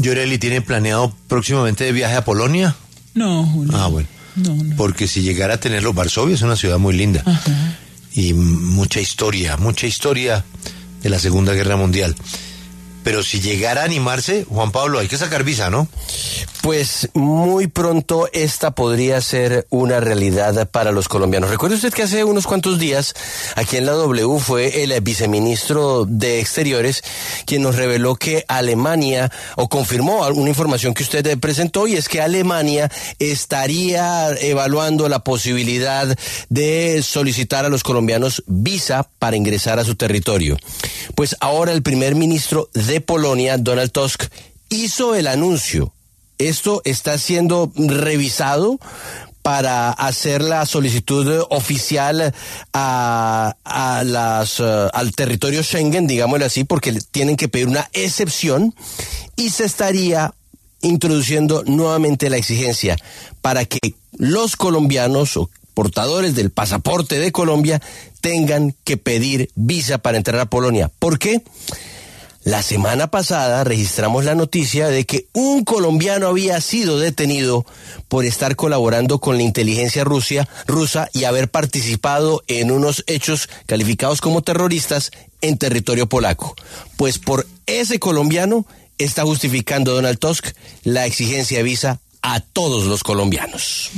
Yoreli, ¿tiene planeado próximamente de viaje a Polonia? No, Julio. Ah, bueno. No. Porque si llegara a tenerlo, Varsovia es una ciudad muy linda. Ajá. Y mucha historia de la Segunda Guerra Mundial. Pero si llegara a animarse, Juan Pablo, hay que sacar visa, ¿no? Pues muy pronto esta podría ser una realidad para los colombianos. Recuerde usted que hace unos cuantos días aquí en la W fue el viceministro de Exteriores quien nos reveló que Alemania, o confirmó una información que usted presentó, y es que Alemania estaría evaluando la posibilidad de solicitar a los colombianos visa para ingresar a su territorio. Pues ahora el primer ministro de Polonia, Donald Tusk, hizo el anuncio. Esto está siendo revisado para hacer la solicitud oficial al territorio Schengen, digámoslo así, porque tienen que pedir una excepción, y se estaría introduciendo nuevamente la exigencia para que los colombianos o portadores del pasaporte de Colombia tengan que pedir visa para entrar a Polonia. ¿Por qué? La semana pasada registramos la noticia de que un colombiano había sido detenido por estar colaborando con la inteligencia rusa y haber participado en unos hechos calificados como terroristas en territorio polaco. Pues por ese colombiano está justificando Donald Tusk la exigencia de visa a todos los colombianos.